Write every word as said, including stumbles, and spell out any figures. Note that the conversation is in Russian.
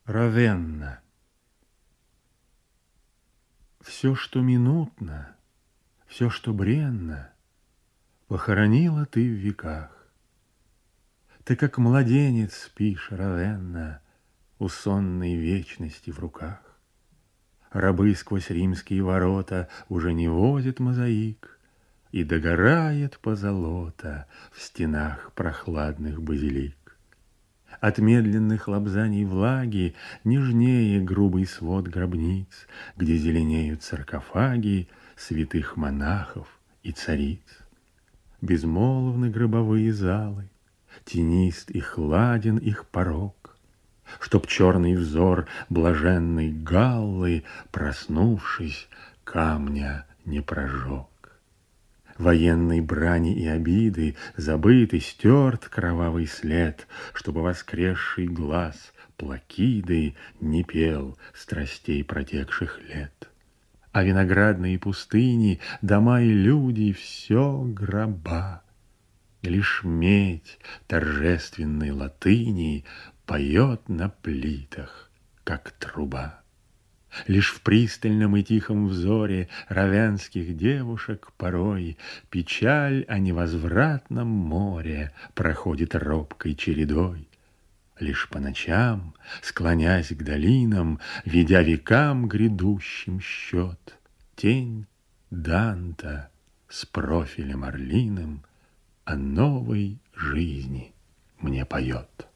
Равенна. Все, что минутно, все, что бренно, похоронила ты в веках. Ты, как младенец, спишь, Равенна, у сонной вечности в руках. Рабы сквозь римские ворота уже не возят мозаик, и догорает позолота в стенах прохладных базилик. От медленных лобзаний влаги нежнее грубый свод гробниц, где зеленеют саркофаги святых монахов и цариц. Безмолвны гробовые залы, тенист и хладен их порог, чтоб черный взор блаженной Галлы, проснувшись, камня не прожег. Военной брани и обиды забыт и стерт кровавый след, чтобы воскресший глаз Плакиды не пел страстей протекших лет. А виноградные пустыни, дома и люди — все гроба. Лишь медь торжественной латыни поет на плитах, как труба. Лишь в пристальном и тихом взоре равенских девушек порой печаль о невозвратном море проходит робкой чередой. Лишь по ночам, склонясь к долинам, ведя векам грядущим счет, тень Данта с профилем орлиным о новой жизни мне поет.